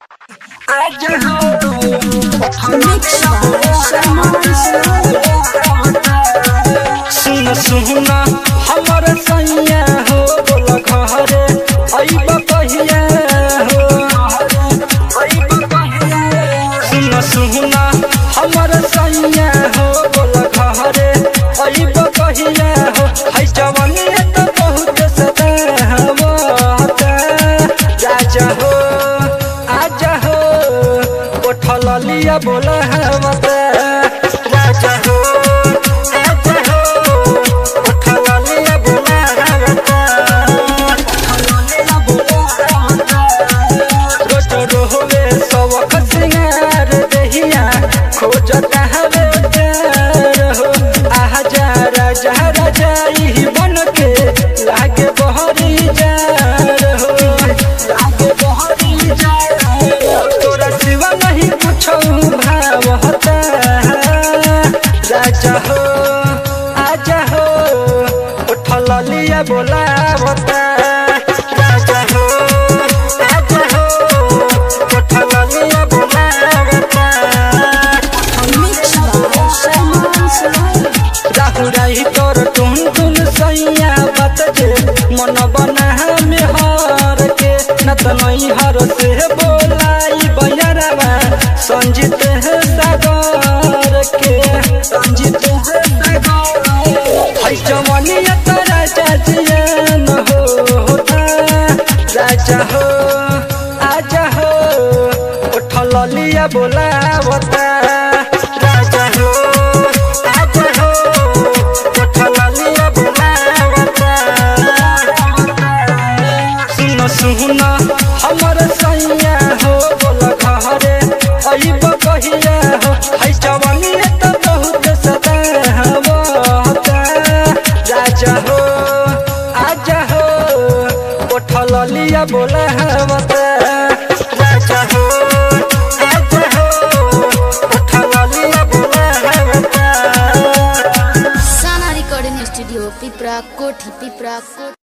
सुन सुना हमर सैया हो बोला घरे अइबा कहिया हो। सुन सुना हमर सैया हो बोला घरे अइबा कहिया हो। है जवानी त बहुत सतावता राजा हो आजा हो उठल लिया बोला हवता राजा हो आजा हो उठल लिया बोला हवता रोज रोवे सवख सिंगार देहिया खोजता हवे प्यार हो। आजा राजा राजा ई बन के लागे बहरी जार हो लागे बहरी जार तोरा सिवा नहीं कुछ भाव होता राजा हो आजा हो उठल लिया बोला होता राजा हो आजा हो उठल लिया बोला होता। राहुराई तोर टुन टुन सैया बात जे मन बना में हार के न त नहीं हर से बोलाई बयरवा संजीत है सागर के संजीत है सागर है जवानिया तो राजा जियन होता राजा हो आजा हो उठल लिया बोला होता राजा हो आजा हो उठल लिया बोला होता। सुन सुन हमर सैया हो बोला घरे अइबा कहिया हो। है जवानी त बहुत सतावता राजा हो आजा हो उठल लिया बोला होता राजा हो आजा हो उठल लिया बोला होता। साना रिकॉर्डिंग स्टूडियो पिपरा कोठी।